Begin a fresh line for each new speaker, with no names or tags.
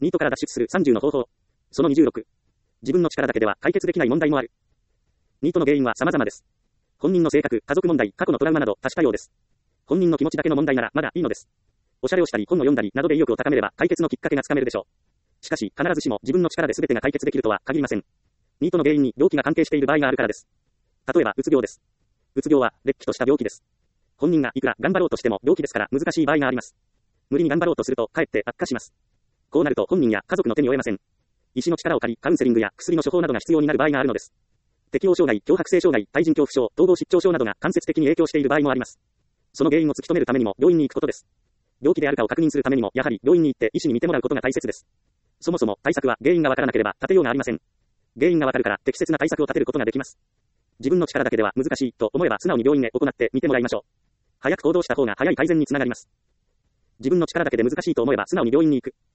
ニートから脱出する30の方法。その26。自分の力だけでは解決できない問題もある。ニートの原因は様々です。本人の性格、家族問題、過去のトラウマなど多種多様です。本人の気持ちだけの問題ならまだいいのです。おしゃれをしたり本を読んだりなどで意欲を高めれば解決のきっかけがつかめるでしょう。しかし必ずしも自分の力で全てが解決できるとは限りません。ニートの原因に病気が関係している場合があるからです。例えばうつ病です。うつ病はれっきとした病気です。本人がいくら頑張ろうとしても病気ですから難しい場合があります。無理に頑張ろうとするとかえって悪化します。こうなると本人や家族の手に負えません。医師の力を借りカウンセリングや薬の処方などが必要になる場合があるのです。適応障害、強迫性障害、対人恐怖症、統合失調症などが間接的に影響している場合もあります。その原因を突き止めるためにも病院に行くことです。病気であるかを確認するためにもやはり病院に行って医師に見てもらうことが大切です。そもそも対策は原因がわからなければ立てようがありません。原因がわかるから適切な対策を立てることができます。自分の力だけでは難しいと思えば素直に病院へ行ってみてもらいましょう。早く行動した方が早い改善につながります。自分の力だけで難しいと思えば素直に病院に行く。